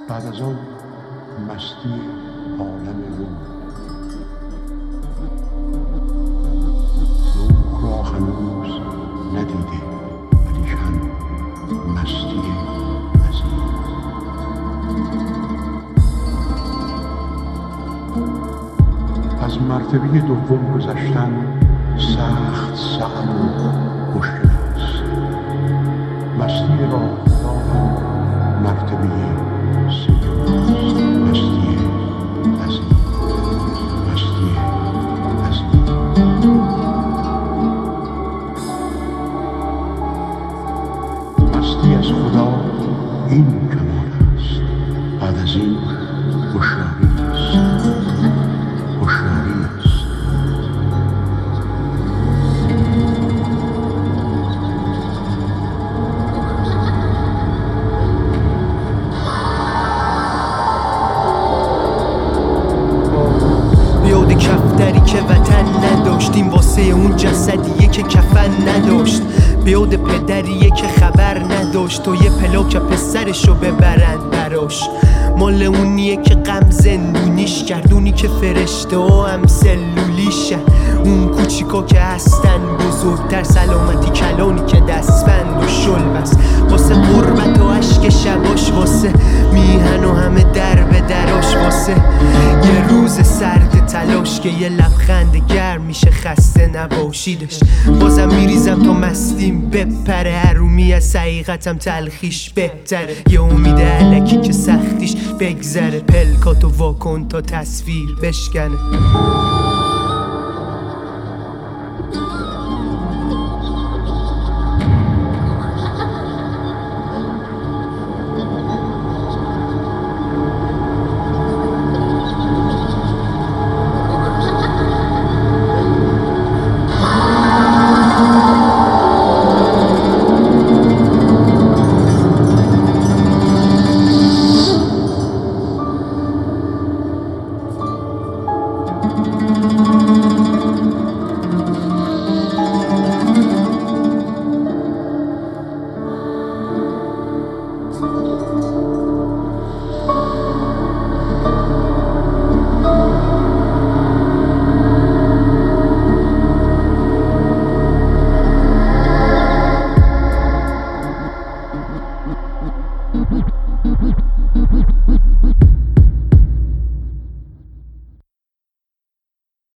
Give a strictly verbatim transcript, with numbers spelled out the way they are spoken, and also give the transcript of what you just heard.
بعد از آن مستی عالم روح روح را هنوز ندیده، ولیکن مستی عظیم. از مرتبه دوم گذشتن سخت صعب و مشکل است. مستی راه دارم مرتبه سوم است. مستی عظیم، مستی عظیم. مستی از خدا این کمال است. بعد از این هوشیاری است. هوشیاری است. بیاد کفتری که وطن نداشتیم واسه اون جسدیه که کفن نداشت. بیاد پدریه که خبر نداشت تو یه پلاک پسرشو ببرن براش. مال اونیه که غم زندونیش کرد، اونی که فرشته و هم سلولیشن. اون کوچیکا که هستن بزرگتر، سلامتی کلانی که دستبند و شل بست. واسه غربت و عشق شباش، واسه میهن و همه در به دراش، واسه یه روز سرد تلاش که یه لبخند گرم میشه خسته نباشیدش. بازم میریزم تا مستیم بپره، حرومی از حقیقتم تلخیش بهتره. یه امید علکی که سختیش بگذره، پلکاتو واکن تا تصویر بشکنه.